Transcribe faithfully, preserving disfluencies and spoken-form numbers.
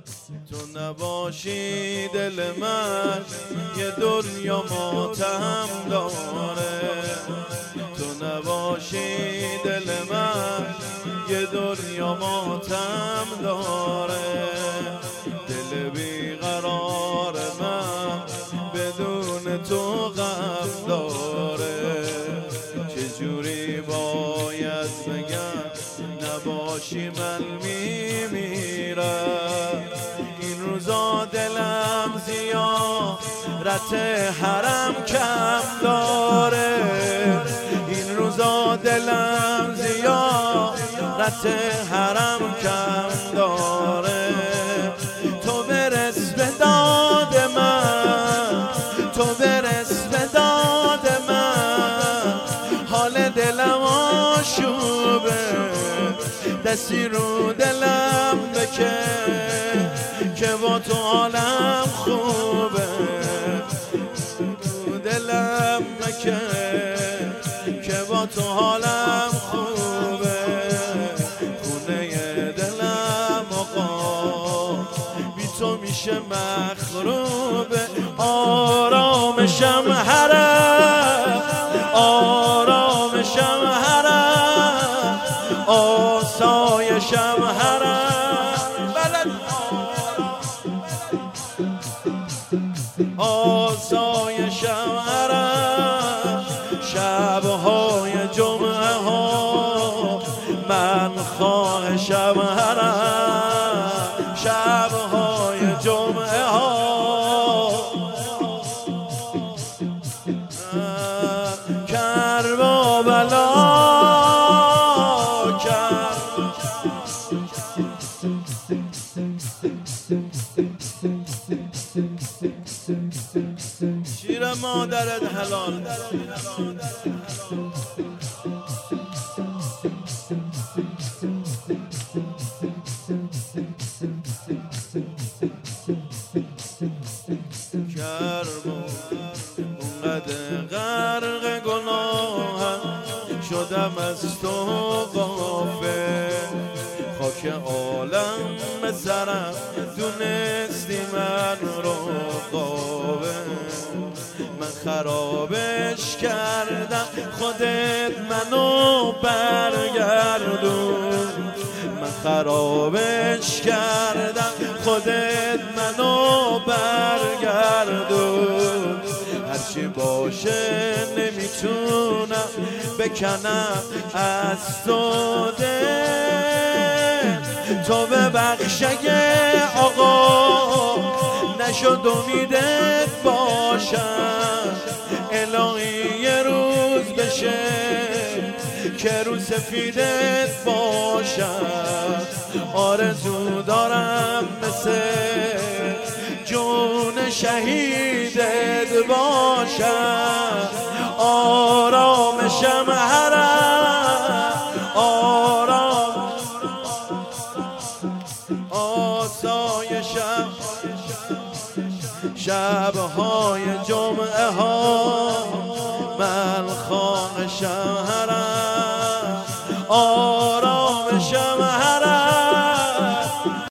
تو نباشی دل من یه دنیا ماتم داره. تو نباشی دل من یه دنیا ماتم داره. دل بیقرار من بدون تو غم داره. چجوری باید بگم نباشی من میمیرم. این روزا دلم زیارت حرم کم داره. این روزا دلم زیارت حرم کم داره. تو برس به داد من، تو برس به داد من. حال دلم آشوبه، دستی رو دلم بکن که با تو حالم خوبه. رو دلم بکن که با تو حالم خوبه. خونه دلم آقا بی تو میشه مخروبه. آرامشم حرم، آرامشم حرم، آسایشم حرم. بلد آسایشم حرم. شبهای جمعه ها من خواهشم حرم. شبهای جمعه ها کربلا شیر مادرت حلال. کربو اونقدر غرق گناهم شدم از تو غافل. خاک عالم به سرم دونستی من رو قابل. من خرابش کردم خودت منو برگردون. من خرابش کردم خودت منو برگردون. هرچی باشه نمیتونم بکنم از تو دل. تو ببخش اگه آقا نشد امیدت باشم. الهی یه روز بشه که رو سفیدت باشم. آرزو دارم مثل جون شهیدت باشم. آرامشم حرم، آرام آسایشم. شبهای جمعه ها من خواهشم حرم.